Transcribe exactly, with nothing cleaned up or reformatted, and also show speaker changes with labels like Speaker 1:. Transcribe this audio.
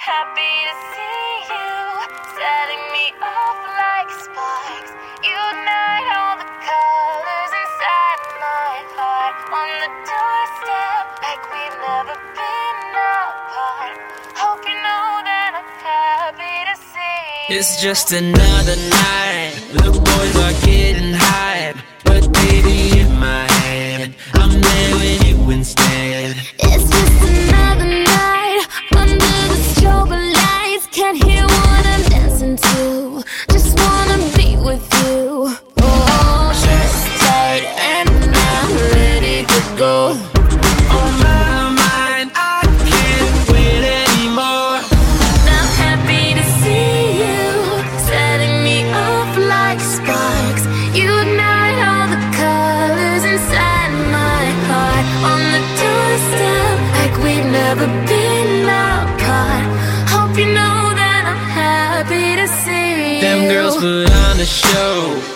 Speaker 1: happy to see you, setting me off like sparks. You ignite all the colors inside my heart. On the doorstep, like we've never been apart. Hope you know that I'm happy to see you.
Speaker 2: It's just another night. The boys are getting hype, but baby, in my head, I'm there with you instead.
Speaker 1: It's just another night under the strobe lights. Can't hear what I'm dancing to. Just wanna be with you. Oh, just tight and I'm ready to go.
Speaker 2: On my mind, I can't wait anymore.
Speaker 1: I'm happy to see you, setting me off like sparks. You ignite all the colors inside my heart. On the doorstep, like we've never been apart. Hope you know that I'm happy to see you.
Speaker 2: Them girls put on a show,